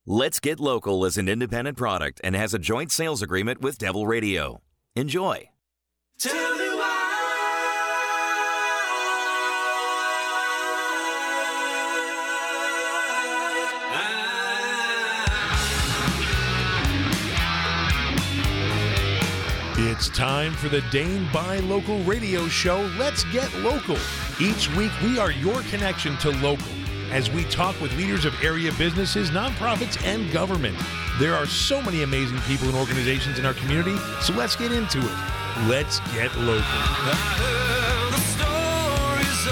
Let's Get Local is an independent product and has a joint sales agreement with Devil Radio. Enjoy. Tell me why. It's time for the Dane Buy Local radio show, Let's Get Local. Each week, we are your connection to local as we talk with leaders of area businesses, nonprofits, and government. There are so many amazing people and organizations in our community, so let's get into it. Let's get local. I heard the stories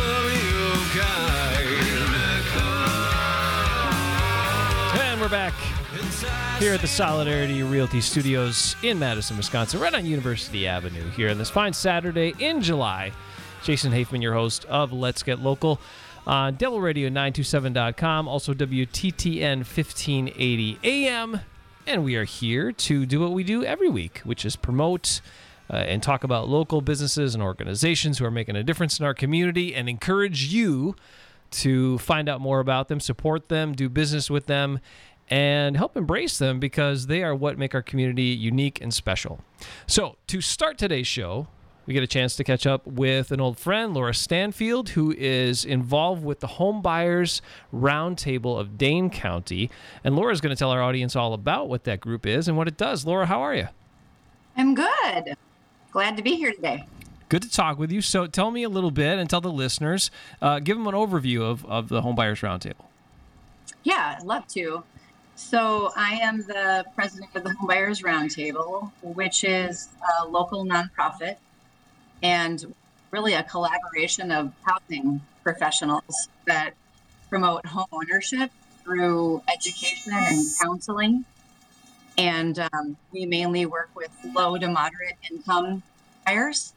of your kind. And we're back here at the Solidarity Realty Studios in Madison, Wisconsin, right on University Avenue here on this fine Saturday in July. Jason Hafman, your host of Let's Get Local on Devil Radio 927.com, also WTTN 1580 AM. And we are here to do what we do every week, which is promote and talk about local businesses and organizations who are making a difference in our community and encourage you to find out more about them, support them, do business with them, and help embrace them because they are what make our community unique and special. So to start today's show, we get a chance to catch up with an old friend, Laura Stanfield, who is involved with the Home Buyers Roundtable of Dane County. And Laura's going to tell our audience all about what that group is and what it does. Laura, how are you? I'm good. Glad to be here today. Good to talk with you. So tell me a little bit and tell the listeners, give them an overview of the Home Buyers Roundtable. Yeah, I'd love to. So I am the president of the Home Buyers Roundtable, which is a local nonprofit and really a collaboration of housing professionals that promote home ownership through education and counseling. And we mainly work with low to moderate income buyers.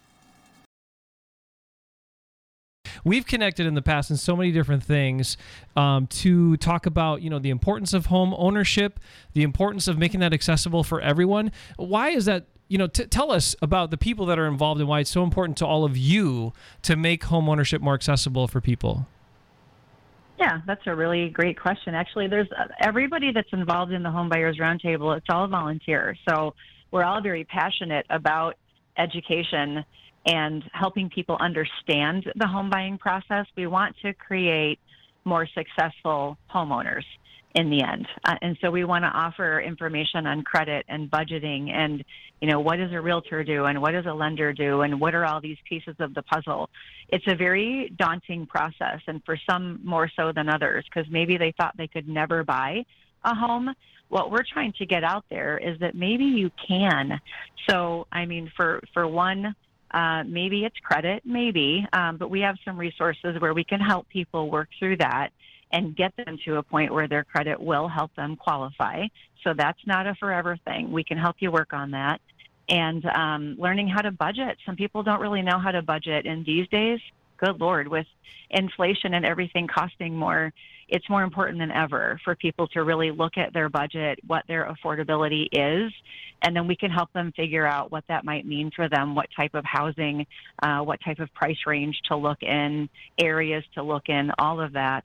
We've connected in the past in so many different things to talk about, the importance of home ownership, the importance of making that accessible for everyone. Why is that? Tell us about the people that are involved and why it's so important to all of you to make home ownership more accessible for people. Yeah, that's a really great question. Actually, there's everybody that's involved in the Home Buyers Roundtable, it's all volunteer. So we're all very passionate about education and helping people understand the home buying process. We want to create more successful homeowners in the end. And so we want to offer information on credit and budgeting and, what does a realtor do and what does a lender do and what are all these pieces of the puzzle. It's a very daunting process, and for some more so than others, because maybe they thought they could never buy a home. What we're trying to get out there is that maybe you can. So, for one, maybe it's credit, but we have some resources where we can help people work through that and get them to a point where their credit will help them qualify. So that's not a forever thing. We can help you work on that. And learning how to budget. Some people don't really know how to budget. And these days, good Lord, with inflation and everything costing more, it's more important than ever for people to really look at their budget, what their affordability is, and then we can help them figure out what that might mean for them, what type of housing, what type of price range to look in, areas to look in, all of that.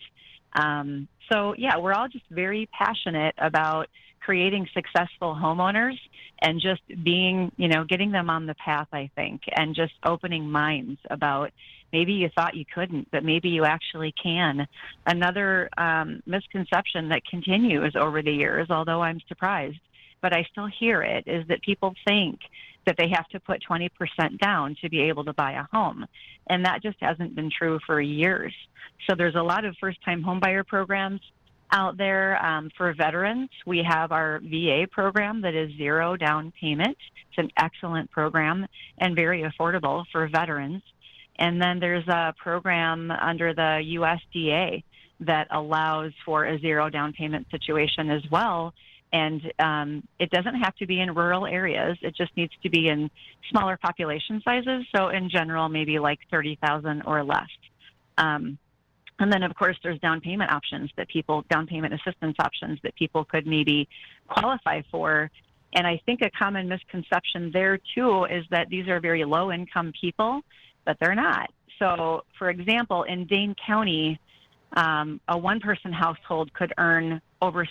We're all just very passionate about creating successful homeowners and just being, getting them on the path, I think, and just opening minds about maybe you thought you couldn't, but maybe you actually can. Another misconception that continues over the years, although I'm surprised, but I still hear it, is that people think that they have to put 20% down to be able to buy a home. And that just hasn't been true for years. So there's a lot of first-time homebuyer programs out there. For veterans, we have our VA program that is zero down payment. It's an excellent program and very affordable for veterans. And then there's a program under the USDA that allows for a zero down payment situation as well. And it doesn't have to be in rural areas. It just needs to be in smaller population sizes. So in general, maybe like 30,000 or less. And then, of course, there's down payment assistance options that people could maybe qualify for. And I think a common misconception there, too, is that these are very low-income people, but they're not. So, for example, in Dane County, a one-person household could earn over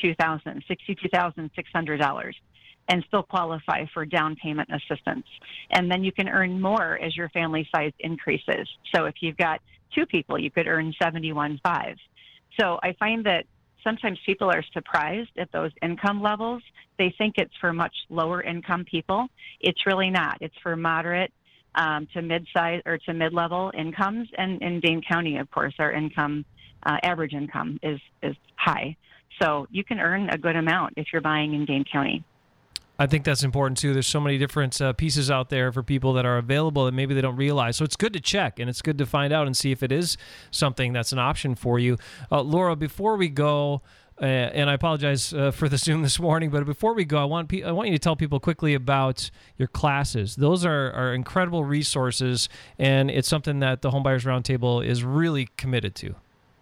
$62,600, and still qualify for down payment assistance. And then you can earn more as your family size increases. So if you've got 2 people, you could earn $71,500. So I find that sometimes people are surprised at those income levels. They think it's for much lower income people. It's really not. It's for moderate to mid-size or to mid-level incomes. And in Dane County, of course, our income, average income is high. So you can earn a good amount if you're buying in Dane County. I think that's important, too. There's so many different pieces out there for people that are available that maybe they don't realize. So it's good to check, and it's good to find out and see if it is something that's an option for you. Laura, before we go, and I apologize for the Zoom this morning, but before we go, I want you to tell people quickly about your classes. Those are incredible resources, and it's something that the Homebuyers Roundtable is really committed to.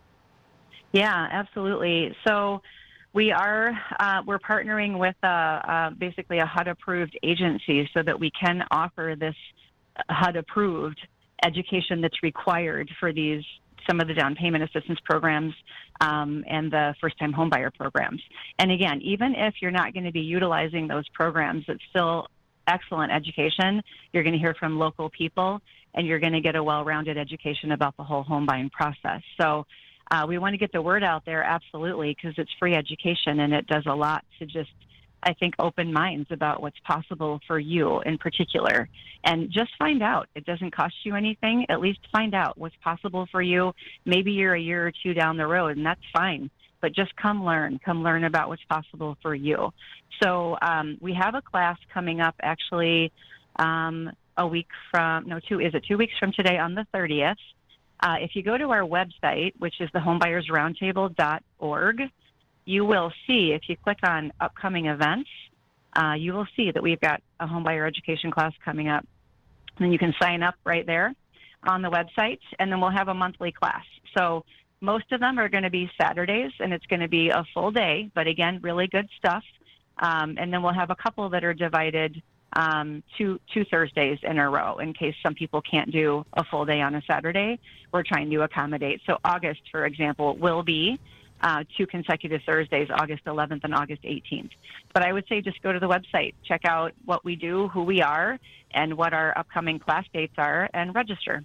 Yeah, absolutely. So we're partnering with basically a HUD-approved agency so that we can offer this HUD-approved education that's required for some of the down payment assistance programs and the first-time homebuyer programs. And again, even if you're not going to be utilizing those programs, it's still excellent education. You're going to hear from local people, and you're going to get a well-rounded education about the whole home buying process. So we want to get the word out there, absolutely, because it's free education, and it does a lot to just, I think, open minds about what's possible for you in particular. And just find out. It doesn't cost you anything. At least find out what's possible for you. Maybe you're a year or 2 down the road, and that's fine. But just come learn about what's possible for you. So we have a class coming up actually 2 weeks from today on the 30th. If you go to our website, which is thehomebuyersroundtable.org, you will see, if you click on upcoming events, you will see that we've got a homebuyer education class coming up. And then you can sign up right there on the website, and then we'll have a monthly class. So most of them are going to be Saturdays, and it's going to be a full day, but again, really good stuff. And then we'll have a couple that are divided two Thursdays in a row in case some people can't do a full day on a Saturday. We're trying to accommodate. So August, for example, will be 2 consecutive Thursdays, August 11th and August 18th. But I would say just go to the website, check out what we do, who we are, and what our upcoming class dates are, and register.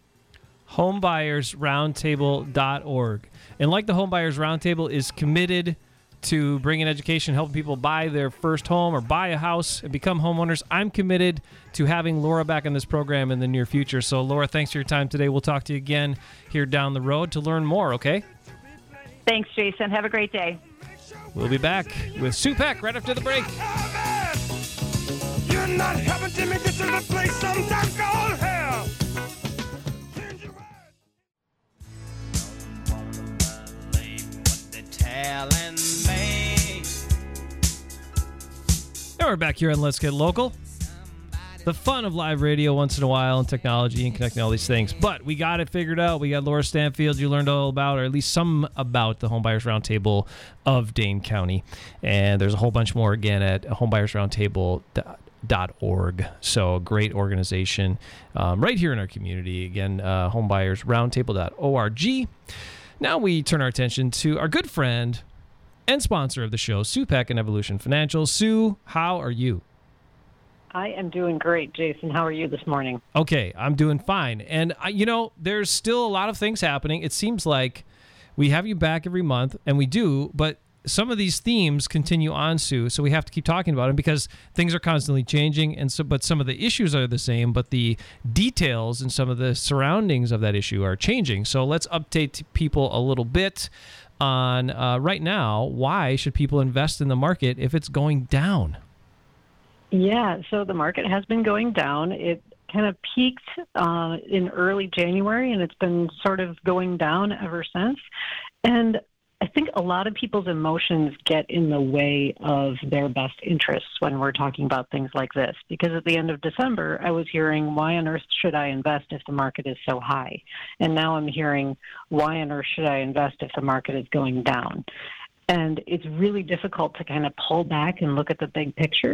Homebuyersroundtable.org. And like the Homebuyers Roundtable is committed to bringing education, helping people buy their first home or buy a house and become homeowners, I'm committed to having Laura back on this program in the near future. So, Laura, thanks for your time today. We'll talk to you again here down the road to learn more, okay? Thanks, Jason. Have a great day. We'll be back with Sue Peck right after the break. You're not helping Jimmy. This is a place sometimes called hell. And we're back here on Let's Get Local. The fun of live radio once in a while and technology and connecting all these things. But we got it figured out. We got Laura Stanfield. You learned all about, or at least some about, the Homebuyers Roundtable of Dane County. And there's a whole bunch more, again, at homebuyersroundtable.org. So a great organization right here in our community. Again, homebuyersroundtable.org. Now we turn our attention to our good friend and sponsor of the show, Sue Peck and Evolution Financial. Sue, how are you? I am doing great, Jason. How are you this morning? Okay, I'm doing fine. And, there's still a lot of things happening. It seems like we have you back every month, and we do, but some of these themes continue on, Sue, so we have to keep talking about them because things are constantly changing, but some of the issues are the same, but the details and some of the surroundings of that issue are changing. So let's update people a little bit on, right now, why should people invest in the market if it's going down? Yeah, so the market has been going down. It kind of peaked in early January, and it's been sort of going down ever since. And I think a lot of people's emotions get in the way of their best interests when we're talking about things like this. Because at the end of December, I was hearing, why on earth should I invest if the market is so high? And now I'm hearing, why on earth should I invest if the market is going down? And it's really difficult to kind of pull back and look at the big picture.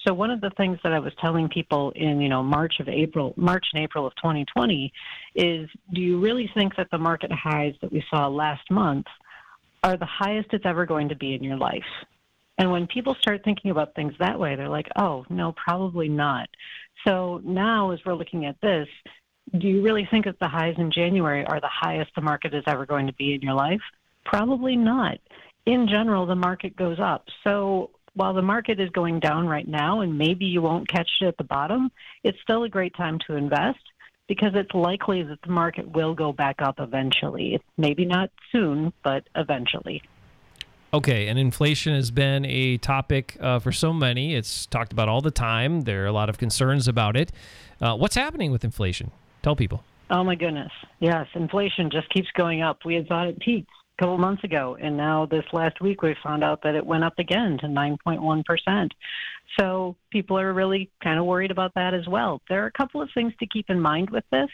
So one of the things that I was telling people in, March and April of 2020 is, do you really think that the market highs that we saw last month are the highest it's ever going to be in your life? And when people start thinking about things that way, they're like, oh, no, probably not. So now as we're looking at this, do you really think that the highs in January are the highest the market is ever going to be in your life? Probably not. In general, the market goes up. So while the market is going down right now and maybe you won't catch it at the bottom, it's still a great time to invest because it's likely that the market will go back up eventually. Maybe not soon, but eventually. Okay, and inflation has been a topic for so many. It's talked about all the time. There are a lot of concerns about it. What's happening with inflation? Tell people. Oh, my goodness. Yes, inflation just keeps going up. We had thought it peaked a couple months ago, and now this last week we found out that it went up again to 9.1%. So people are really kind of worried about that as well. There are a couple of things to keep in mind with this.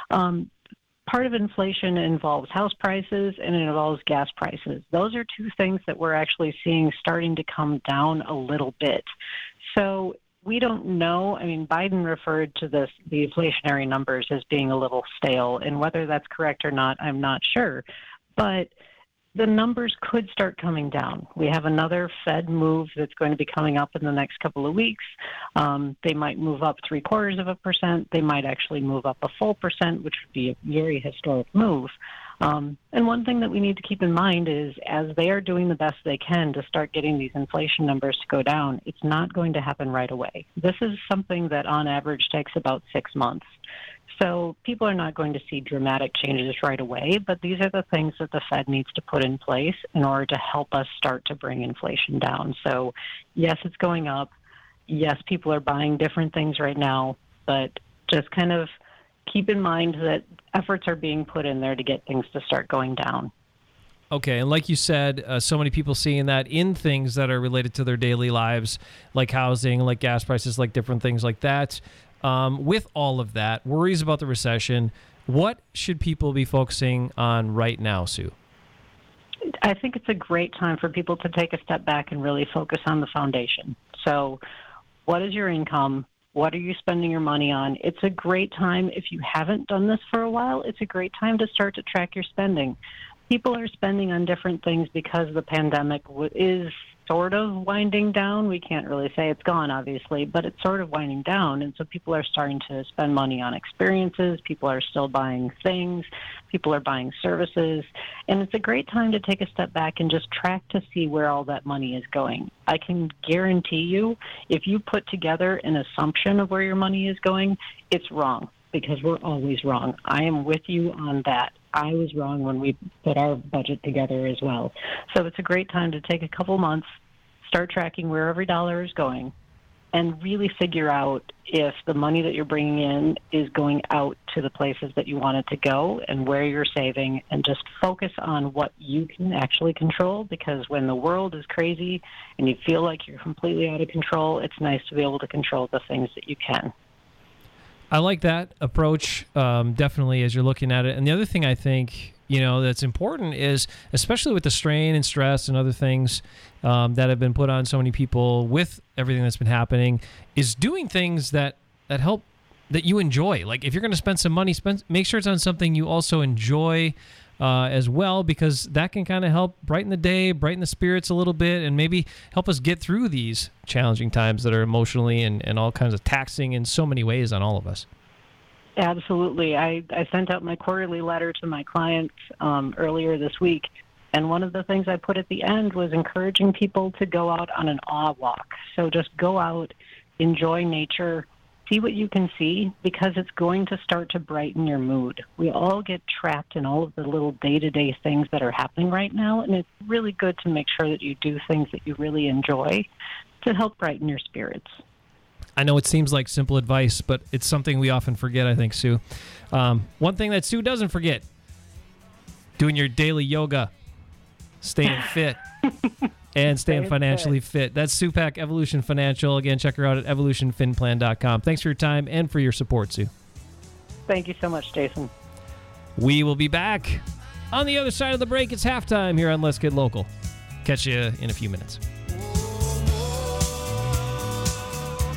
Part of inflation involves house prices and it involves gas prices. Those are two things that we're actually seeing starting to come down a little bit. So we don't know. I mean, Biden referred to the inflationary numbers as being a little stale, and whether that's correct or not, I'm not sure. But the numbers could start coming down. We have another Fed move that's going to be coming up in the next couple of weeks. They might move up 0.75%. They might actually move up a full percent, which would be a very historic move. And one thing that we need to keep in mind is as they are doing the best they can to start getting these inflation numbers to go down, it's not going to happen right away. This is something that on average takes about 6 months. So people are not going to see dramatic changes right away, but these are the things that the Fed needs to put in place in order to help us start to bring inflation down. So yes, it's going up. Yes, people are buying different things right now, but just kind of keep in mind that efforts are being put in there to get things to start going down. Okay, and like you said, so many people seeing that in things that are related to their daily lives, like housing, like gas prices, like different things like that. With all of that, worries about the recession, what should people be focusing on right now, Sue? I think it's a great time for people to take a step back and really focus on the foundation. So what is your income? What are you spending your money on? It's a great time. If you haven't done this for a while, it's a great time to start to track your spending. People are spending on different things because the pandemic is sort of winding down. We can't really say it's gone, obviously, but it's sort of winding down. And so people are starting to spend money on experiences. People are still buying things. People are buying services. And it's a great time to take a step back and just track to see where all that money is going. I can guarantee you, if you put together an assumption of where your money is going, it's wrong, because we're always wrong. I am with you on that. I was wrong when we put our budget together as well. So it's a great time to take a couple months, start tracking where every dollar is going, and really figure out if the money that you're bringing in is going out to the places that you want it to go and where you're saving, and just focus on what you can actually control, because when the world is crazy and you feel like you're completely out of control, it's nice to be able to control the things that you can. I like that approach, definitely, as you're looking at it. And the other thing I think, that's important is, especially with the strain and stress and other things that have been put on so many people with everything that's been happening, is doing things that help, that you enjoy. Like if you're going to spend some money, make sure it's on something you also enjoy as well, because that can kind of help brighten the day, brighten the spirits a little bit, and maybe help us get through these challenging times that are emotionally and all kinds of taxing in so many ways on all of us. Absolutely. I sent out my quarterly letter to my clients earlier this week, and one of the things I put at the end was encouraging people to go out on an awe walk. So just go out, enjoy nature, see what you can see, because it's going to start to brighten your mood. We all get trapped in all of the little day-to-day things that are happening right now, and it's really good to make sure that you do things that you really enjoy to help brighten your spirits. I know it seems like simple advice, but it's something we often forget, I think, Sue. One thing that Sue doesn't forget, doing your daily yoga, staying fit, and staying financially fit. That's Sue Pack, Evolution Financial. Again, check her out at evolutionfinplan.com. Thanks for your time and for your support, Sue. Thank you so much, Jason. We will be back on the other side of the break. It's halftime here on Let's Get Local. Catch you in a few minutes.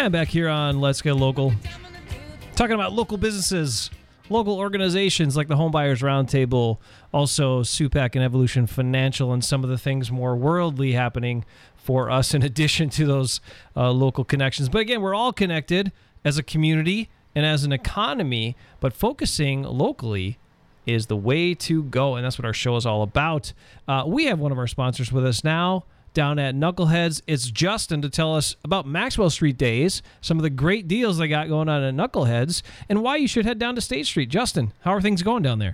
And back here on Let's Get Local, talking about local businesses, local organizations like the Homebuyers Roundtable, also SUPAC and Evolution Financial, and some of the things more worldly happening for us in addition to those local connections. But again, we're all connected as a community and as an economy, but focusing locally is the way to go, and that's what our show is all about. We have one of our sponsors with us now down at Knuckleheads. It's Justin to tell us about Maxwell Street Days, some of the great deals they got going on at Knuckleheads, and why you should head down to State Street. Justin, how are things going down there?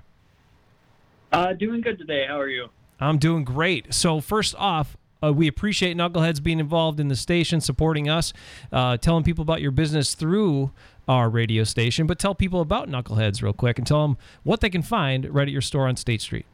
Doing good today. How are you? I'm doing great. So first off, we appreciate Knuckleheads being involved in the station, supporting us, telling people about your business through our radio station, but tell people about Knuckleheads real quick and tell them what they can find right at your store on State Street.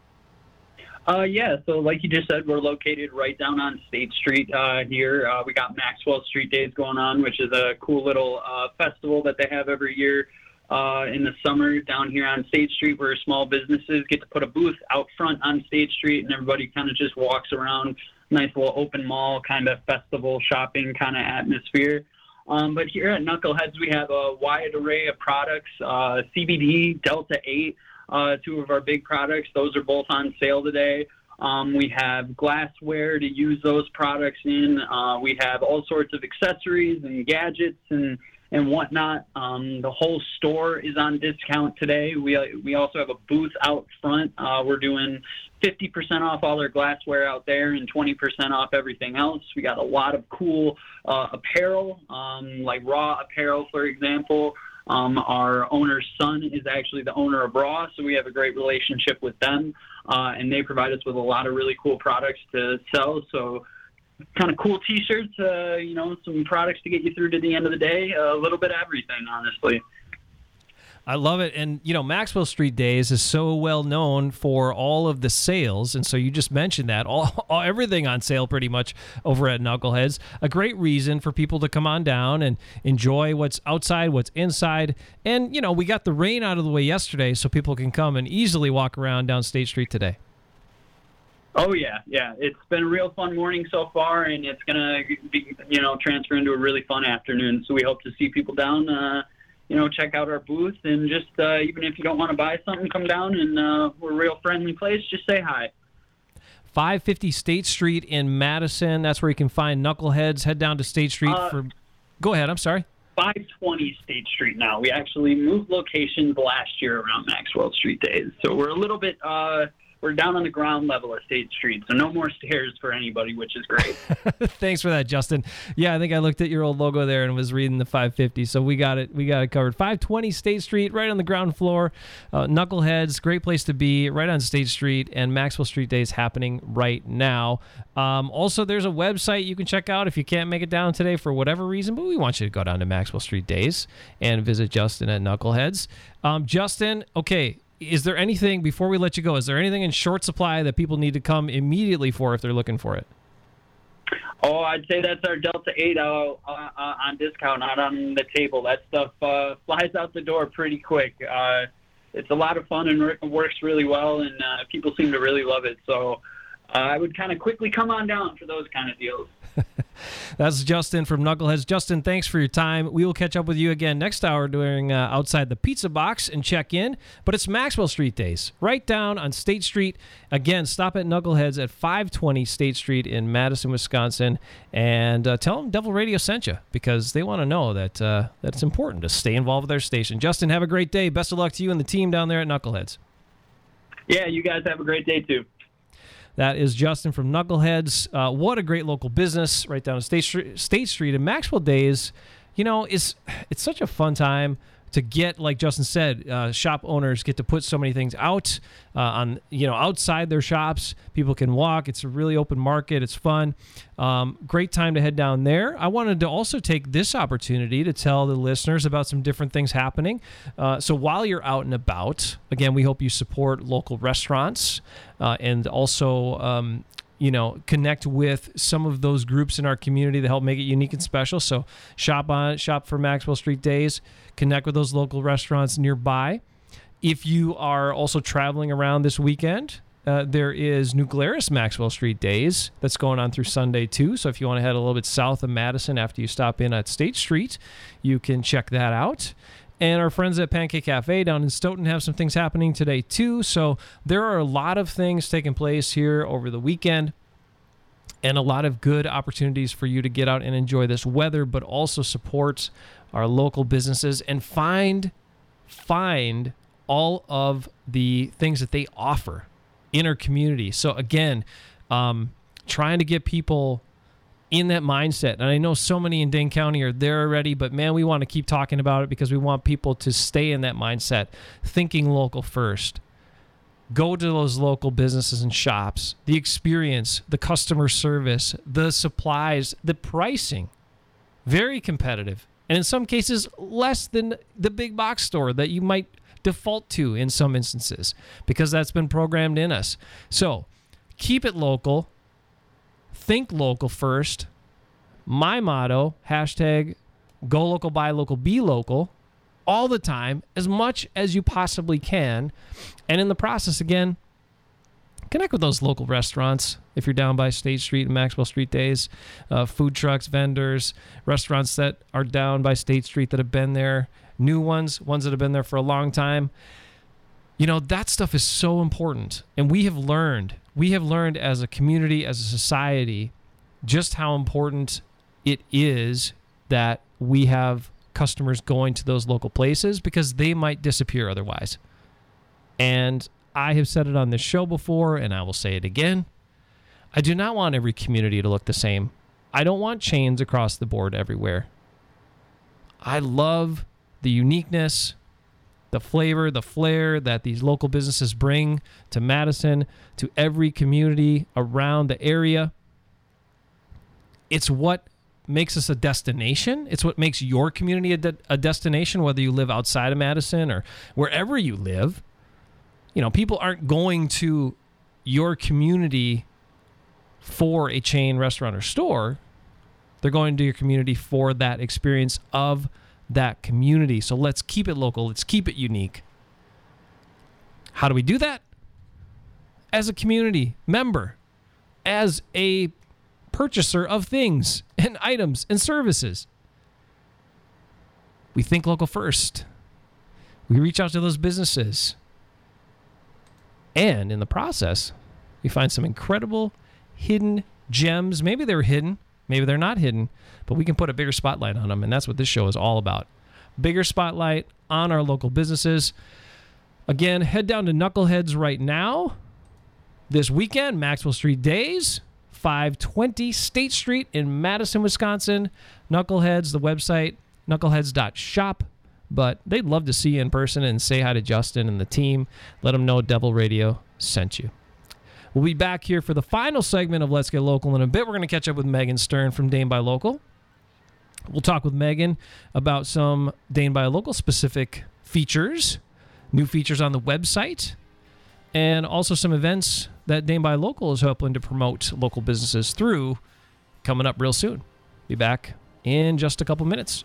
Yeah, so like you just said, we're located right down on State Street here. We got Maxwell Street Days going on, which is a cool little festival that they have every year in the summer down here on State Street, where small businesses get to put a booth out front on State Street, and everybody kind of just walks around. Nice little open mall kind of festival shopping kind of atmosphere. But here at Knuckleheads, we have a wide array of products, CBD, Delta 8, two of our big products. Those are both on sale today. We have glassware to use those products in. We have all sorts of accessories and gadgets and whatnot. The whole store is on discount today. We also have a booth out front. We're doing 50% off all our glassware out there and 20% off everything else. We got a lot of cool apparel, like Raw apparel, for example. Our owner's son is actually the owner of Raw, so we have a great relationship with them, and they provide us with a lot of really cool products to sell. So kind of cool T-shirts, some products to get you through to the end of the day, a little bit of everything, honestly. I love it. And, Maxwell Street Days is so well known for all of the sales. And so you just mentioned that. Everything on sale pretty much over at Knuckleheads. A great reason for people to come on down and enjoy what's outside, what's inside. And, we got the rain out of the way yesterday so people can come and easily walk around down State Street today. Oh, yeah. It's been a real fun morning so far, and it's going to be, transfer into a really fun afternoon. So we hope to see people down, check out our booth, and just even if you don't want to buy something, come down, and we're a real friendly place. Just say hi. 550 State Street in Madison. That's where you can find Knuckleheads. Head down to State Street for... Go ahead. I'm sorry. 520 State Street now. We actually moved locations last year around Maxwell Street Days. So we're a little bit... we're down on the ground level of State Street, so no more stairs for anybody, which is great. Thanks for that, Justin. Yeah, I think I looked at your old logo there and was reading the 550, so we got it covered. 520 State Street, right on the ground floor. Knuckleheads, great place to be, right on State Street, and Maxwell Street Days happening right now. Also, there's a website you can check out if you can't make it down today for whatever reason, but we want you to go down to Maxwell Street Days and visit Justin at Knuckleheads. Justin, okay, is there anything, before we let you go, is there anything in short supply that people need to come immediately for if they're looking for it? Oh, I'd say that's our Delta 8 on discount, not on the table. That stuff flies out the door pretty quick. It's a lot of fun and works really well, and people seem to really love it. So I would kind of quickly come on down for those kind of deals. That's Justin from Knuckleheads. Justin, thanks for your time. We will catch up with you again next hour during Outside the Pizza Box and check in. But it's Maxwell Street Days, right down on State Street. Again, stop at Knuckleheads at 520 State Street in Madison, Wisconsin, and tell them Devil Radio sent you, because they want to know that it's important to stay involved with their station. Justin, have a great day. Best of luck to you and the team down there at Knuckleheads. Yeah, you guys have a great day, too. That is Justin from Knuckleheads. What a great local business right down on State Street. And Maxwell Days, it's such a fun time to get, like Justin said, shop owners get to put so many things out on, outside their shops. People can walk. It's a really open market. It's fun. Great time to head down there. I wanted to also take this opportunity to tell the listeners about some different things happening. So while you're out and about, again, we hope you support local restaurants and also connect with some of those groups in our community that help make it unique and special. So shop for Maxwell Street Days, connect with those local restaurants nearby. If you are also traveling around this weekend, there is New Glarus Maxwell Street Days that's going on through Sunday, too. So if you want to head a little bit south of Madison after you stop in at State Street, you can check that out. And our friends at Pancake Cafe down in Stoughton have some things happening today, too. So there are a lot of things taking place here over the weekend and a lot of good opportunities for you to get out and enjoy this weather, but also support our local businesses and find all of the things that they offer in our community. So again, trying to get people in that mindset. And I know so many in Dane County are there already, but man, we want to keep talking about it because we want people to stay in that mindset, thinking local first. Go to those local businesses and shops, the experience, the customer service, the supplies, the pricing, very competitive. And in some cases, less than the big box store that you might default to in some instances because that's been programmed in us. So keep it local. Think local first. My motto, hashtag go local, buy local, be local, all the time, as much as you possibly can. And in the process, again, connect with those local restaurants. If you're down by State Street and Maxwell Street Days, food trucks, vendors, restaurants that are down by State Street that have been there, new ones that have been there for a long time. You know, that stuff is so important. And we have learned as a community, as a society, just how important it is that we have customers going to those local places because they might disappear otherwise. And I have said it on this show before, and I will say it again. I do not want every community to look the same. I don't want chains across the board everywhere. I love the uniqueness, the flavor, the flair that these local businesses bring to Madison, to every community around the area. It's what makes us a destination. It's what makes your community a destination, whether you live outside of Madison or wherever you live. You know, people aren't going to your community for a chain restaurant or store. They're going to your community for that experience of that community. So let's keep it local. Let's keep it unique. How do we do that? As a community member, as a purchaser of things and items and services. We think local first. We reach out to those businesses. And in the process, we find some incredible hidden gems. Maybe they're hidden, maybe they're not hidden, but we can put a bigger spotlight on them, and that's what this show is all about. Bigger spotlight on our local businesses. Again, head down to Knuckleheads right now. This weekend, Maxwell Street Days, 520 State Street in Madison, Wisconsin. Knuckleheads, the website, knuckleheads.shop. But they'd love to see you in person and say hi to Justin and the team. Let them know Devil Radio sent you. We'll be back here for the final segment of Let's Get Local in a bit. We're going to catch up with Megan Stern from Dane by Local. We'll talk with Megan about some Dane by Local specific features, new features on the website, and also some events that Dane by Local is hoping to promote local businesses through coming up real soon. Be back in just a couple minutes.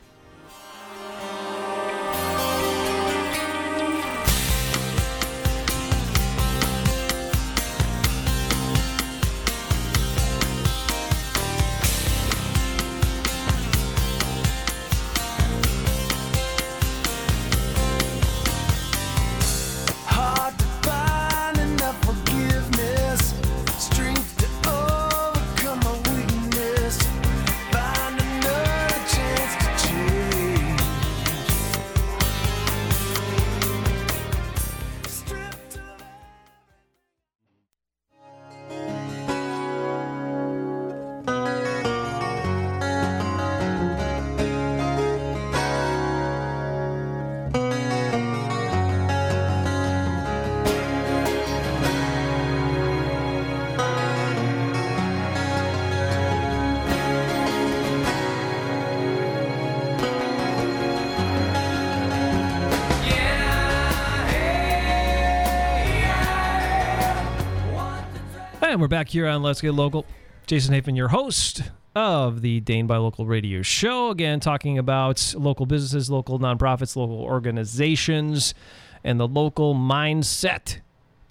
And we're back here on Let's Get Local. Jason Hafen, your host of the Dane by Local radio show. Again, talking about local businesses, local nonprofits, local organizations, and the local mindset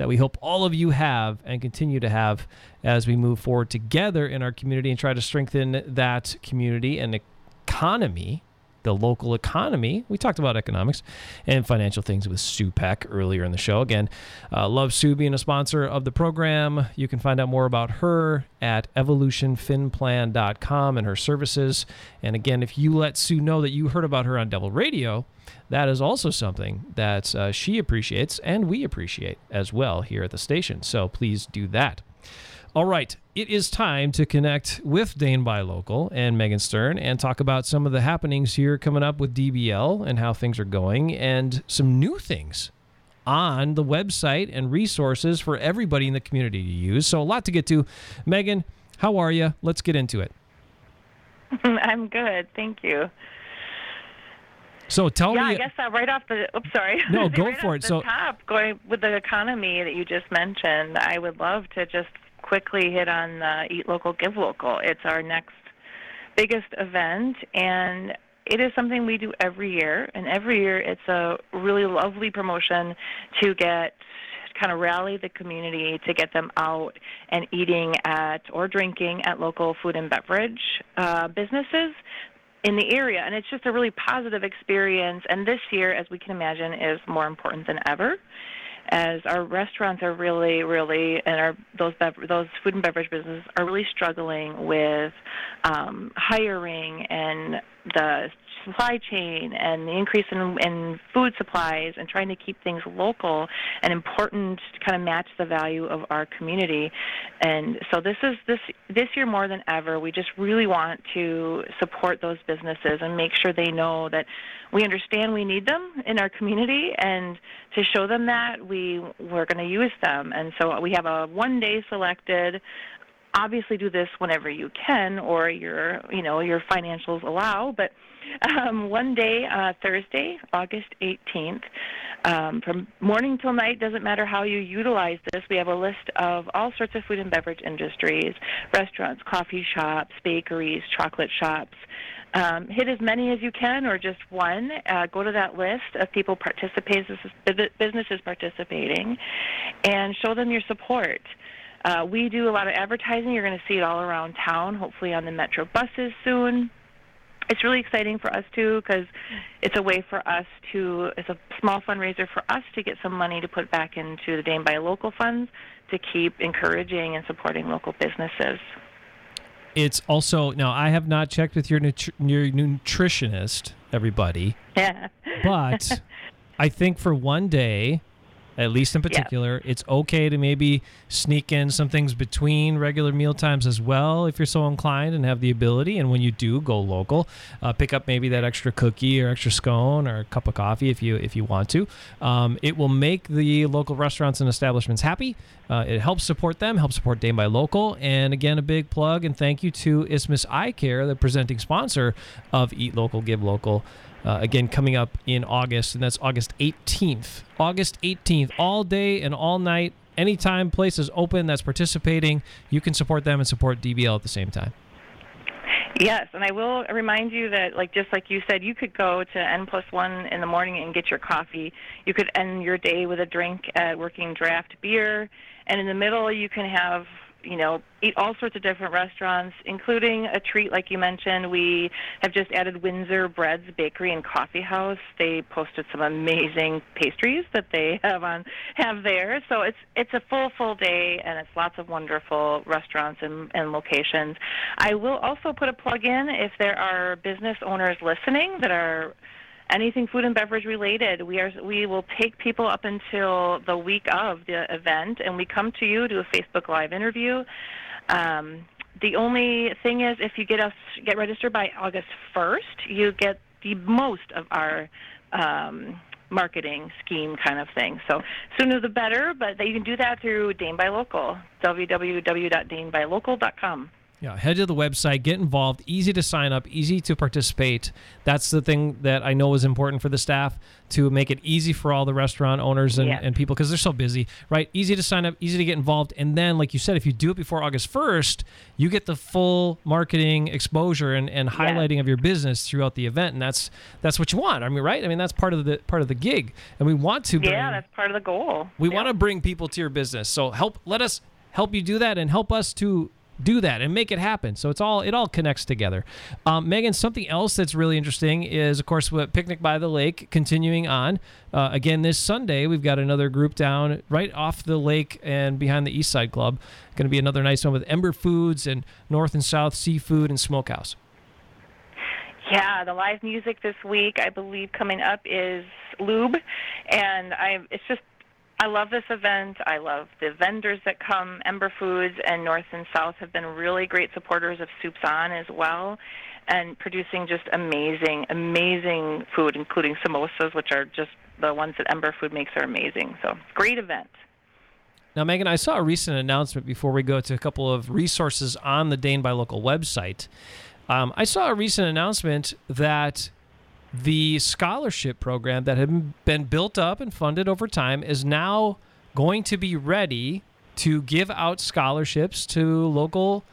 that we hope all of you have and continue to have as we move forward together in our community and try to strengthen that community and economy, the local economy. We talked about economics and financial things with Sue Peck earlier in the show. Again, love Sue being a sponsor of the program. You can find out more about her at evolutionfinplan.com and her services. And again, if you let Sue know that you heard about her on Devil Radio, that is also something that she appreciates and we appreciate as well here at the station. So please do that. All right, it is time to connect with Dane Buy Local and Megan Stern and talk about some of the happenings here coming up with DBL and how things are going and some new things on the website and resources for everybody in the community to use. So a lot to get to. Megan, how are you? Let's get into it. I'm good. Thank you. So tell me. Yeah, I guess right off the. Oops, sorry. No, go right for off it. The So top, going with the economy that you just mentioned, I would love to just quickly hit on Eat Local, Give Local. It's our next biggest event, and it is something we do every year. And every year, it's a really lovely promotion to get kind of rally the community to get them out and eating at or drinking at local food and beverage businesses in the area. And it's just a really positive experience. And this year, as we can imagine, is more important than ever, as our restaurants are really, and those food and beverage businesses are really struggling with hiring and the supply chain and the increase in food supplies and trying to keep things local and important to kind of match the value of our community. And so this year more than ever, we just really want to support those businesses and make sure they know that we understand we need them in our community, and to show them that we're going to use them. And so we have a one-day selected. Obviously, do this whenever you can, or your financials allow. But one day, Thursday, August 18th, from morning till night, doesn't matter how you utilize this. We have a list of all sorts of food and beverage industries, restaurants, coffee shops, bakeries, chocolate shops. Hit as many as you can, or just one. Go to that list of people businesses participating, and show them your support. We do a lot of advertising. You're going to see it all around town, hopefully on the Metro buses soon. It's really exciting for us, too, because it's a way for us it's a small fundraiser for us to get some money to put back into the Dane Buy Local funds to keep encouraging and supporting local businesses. It's also, now I have not checked with your nutritionist, everybody, yeah. but I think for one day, at least in particular, it's okay to maybe sneak in some things between regular meal times as well, if you're so inclined and have the ability. And when you do, go local. Pick up maybe that extra cookie or extra scone or a cup of coffee if you want to. It will make the local restaurants and establishments happy. It helps support them, helps support Dane Buy Local. And again, a big plug and thank you to Isthmus Eye Care, the presenting sponsor of Eat Local, Give Local. Again, coming up in August, and that's August 18th. August 18th, all day and all night, anytime place is open that's participating, you can support them and support DBL at the same time. Yes, and I will remind you that, just like you said, you could go to N+1 in the morning and get your coffee. You could end your day with a drink at Working Draft Beer, and in the middle you can have, eat all sorts of different restaurants, including a treat like you mentioned. We have just added Windsor Breads Bakery and Coffee House. They posted some amazing pastries that they have there. So it's a full day, and it's lots of wonderful restaurants and locations. I will also put a plug in if there are business owners listening that are anything food and beverage related. We will take people up until the week of the event, and we come to you, do a Facebook Live interview. The only thing is, if you get registered by August 1st, you get the most of our marketing scheme kind of thing. So sooner the better, but you can do that through Dane Buy Local, www.danebuylocal.com. Yeah, head to the website, get involved, easy to sign up, easy to participate. That's the thing that I know is important for the staff, to make it easy for all the restaurant owners and people, because they're so busy, right? Easy to sign up, easy to get involved. And then, like you said, if you do it before August 1st, you get the full marketing exposure and highlighting of your business throughout the event. And that's what you want. I mean, right? I mean, that's part of the gig. And we want to bring, that's part of the goal. We want to bring people to your business. So let us help you do that, and help us to do that and make it happen. So it all connects together. Megan, something else that's really interesting is, of course, what Picnic by the Lake continuing on. Again, this Sunday, we've got another group down right off the lake and behind the East Side Club. Going to be another nice one with Ember Foods and North and South Seafood and Smokehouse. Yeah, the live music this week, I believe, coming up is Lube, and I love this event. I love the vendors that come. Ember Foods and North and South have been really great supporters of Soups On as well, and producing just amazing, amazing food, including samosas, which are just the ones that Ember Food makes are amazing. So, great event. Now, Megan, I saw a recent announcement before we go to a couple of resources on the Dane by Local website. I saw a recent announcement that the scholarship program that had been built up and funded over time is now going to be ready to give out scholarships to local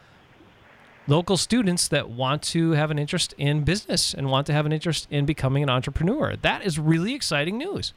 students that want to have an interest in business and want to have an interest in becoming an entrepreneur. That is really exciting news.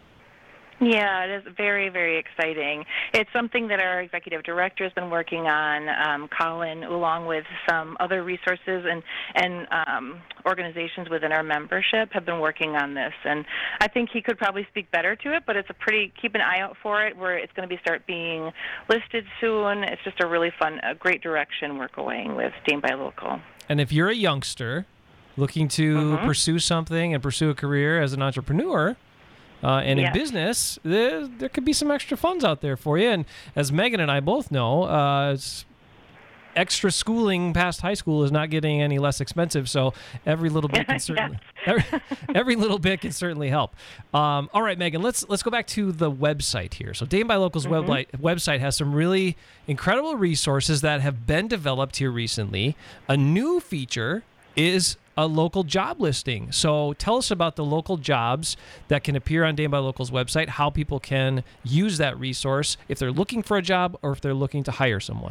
Yeah, it is very, very exciting. It's something that our executive director has been working on, Colin, along with some other resources and organizations within our membership have been working on this. And I think he could probably speak better to it, but keep an eye out for it, where it's going to start being listed soon. It's just a really fun, a great direction we're going with Dane by Local. And if you're a youngster looking to pursue something and pursue a career as an entrepreneur, and in business, there could be some extra funds out there for you. And as Megan and I both know, extra schooling past high school is not getting any less expensive. So every little bit can certainly every little bit can certainly help. All right, Megan, let's go back to the website here. So Dane by Local's website has some really incredible resources that have been developed here recently. A new feature is a local job listing. So tell us about the local jobs that can appear on Dane by Local's website, how people can use that resource if they're looking for a job or if they're looking to hire someone.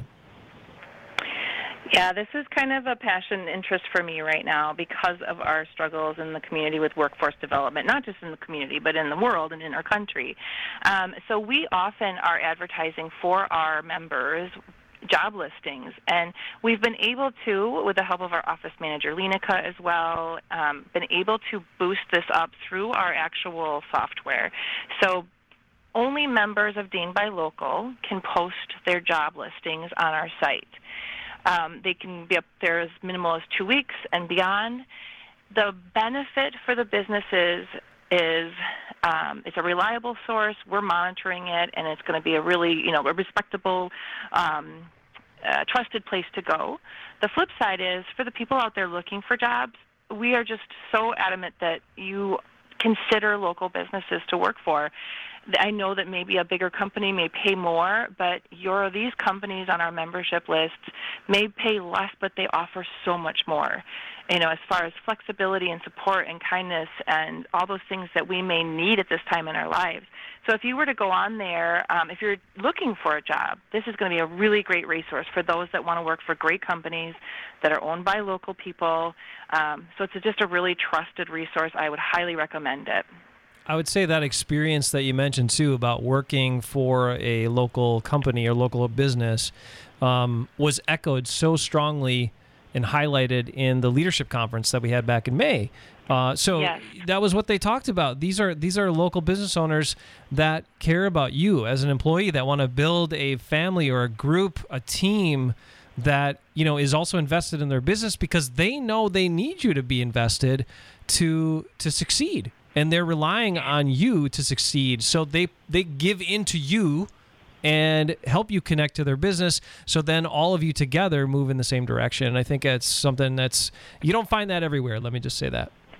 Yeah, this is kind of a passion interest for me right now because of our struggles in the community with workforce development, not just in the community, but in the world and in our country. So we often are advertising for our members job listings, and we've been able to, with the help of our office manager Lenica as well, been able to boost this up through our actual software. So only members of Dane by Local can post their job listings on our site. They can be up there as minimal as 2 weeks and beyond. The benefit for the businesses is it's a reliable source. We're monitoring it, and it's going to be a really, a respectable, trusted place to go. The flip side is, for the people out there looking for jobs, we are just so adamant that you consider local businesses to work for. I know that maybe a bigger company may pay more, but these companies on our membership list may pay less, but they offer so much more, as far as flexibility and support and kindness and all those things that we may need at this time in our lives. So if you were to go on there, if you're looking for a job, this is going to be a really great resource for those that want to work for great companies that are owned by local people. So it's just a really trusted resource. I would highly recommend it. I would say that experience that you mentioned, too, about working for a local company or local business was echoed so strongly and highlighted in the leadership conference that we had back in May. That was what they talked about. These are local business owners that care about you as an employee, that want to build a family or a group, a team that is also invested in their business because they know they need you to be invested to succeed. And they're relying on you to succeed. So they give into you and help you connect to their business. So then all of you together move in the same direction. And I think it's something you don't find that everywhere. Let me just say that.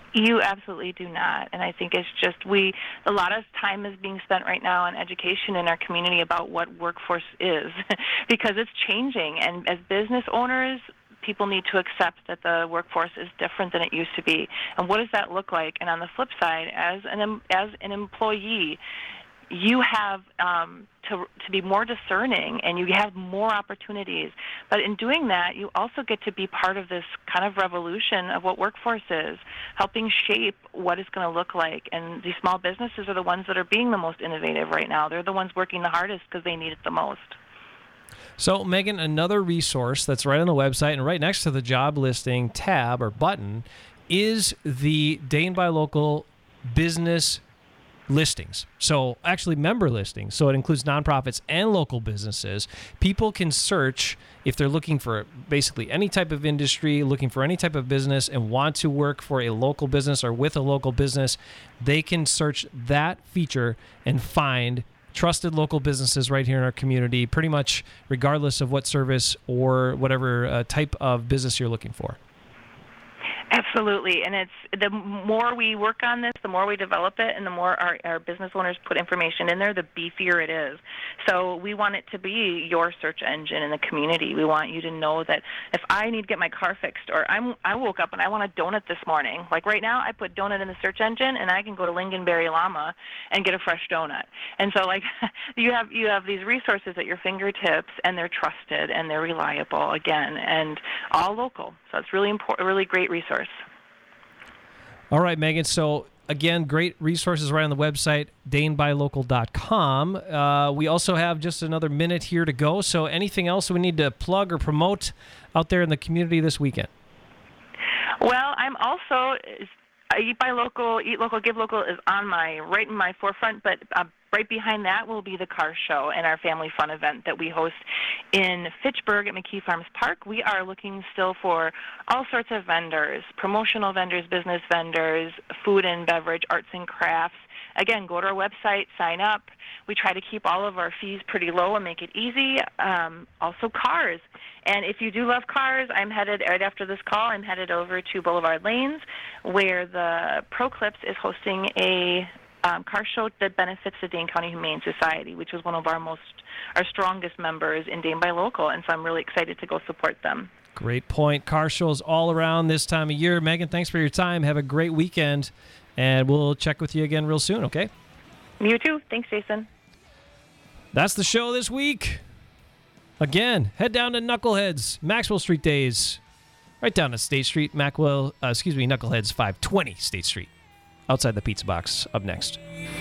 You absolutely do not. And I think it's just a lot of time is being spent right now on education in our community about what workforce is because it's changing. And as business owners, people need to accept that the workforce is different than it used to be. And what does that look like? And on the flip side, as an employee, you have to be more discerning, and you have more opportunities. But in doing that, you also get to be part of this kind of revolution of what workforce is, helping shape what it's going to look like. And these small businesses are the ones that are being the most innovative right now. They're the ones working the hardest because they need it the most. So, Megan, another resource that's right on the website and right next to the job listing tab or button is the Dane Buy Local business listings. So actually member listings. So it includes nonprofits and local businesses. People can search if they're looking for basically any type of industry, looking for any type of business and want to work for a local business or with a local business. They can search that feature and find trusted local businesses right here in our community, pretty much regardless of what service or whatever type of business you're looking for. Absolutely, and it's the more we work on this, the more we develop it, and the more our business owners put information in there, the beefier it is. So we want it to be your search engine in the community. We want you to know that if I need to get my car fixed, or I woke up and I want a donut this morning, like right now I put donut in the search engine, and I can go to Lingonberry Llama and get a fresh donut. And so like you have these resources at your fingertips, and they're trusted and they're reliable again, and all local. So it's really important, a really great resource. All right, Megan. So, again, great resources right on the website, danebuylocal.com. We also have just another minute here to go. So anything else we need to plug or promote out there in the community this weekend? Well, I'm also Eat Local, Give Local is right in my forefront, but right behind that will be the car show and our family fun event that we host in Fitchburg at McKee Farms Park. We are looking still for all sorts of vendors, promotional vendors, business vendors, food and beverage, arts and crafts. Again, go to our website, sign up. We try to keep all of our fees pretty low and make it easy. Also cars. And if you do love cars, I'm headed, right after this call, I'm headed over to Boulevard Lanes, where the ProClips is hosting a car show that benefits the Dane County Humane Society, which is one of our strongest members in Dane Buy Local, and so I'm really excited to go support them. Great point. Car shows all around this time of year. Megan, thanks for your time. Have a great weekend, and we'll check with you again real soon, okay? You too. Thanks, Jason. That's the show this week. Again, head down to Knuckleheads, Maxwell Street Days, right down to State Street, Knuckleheads 520 State Street. Outside the Pizza Box, up next.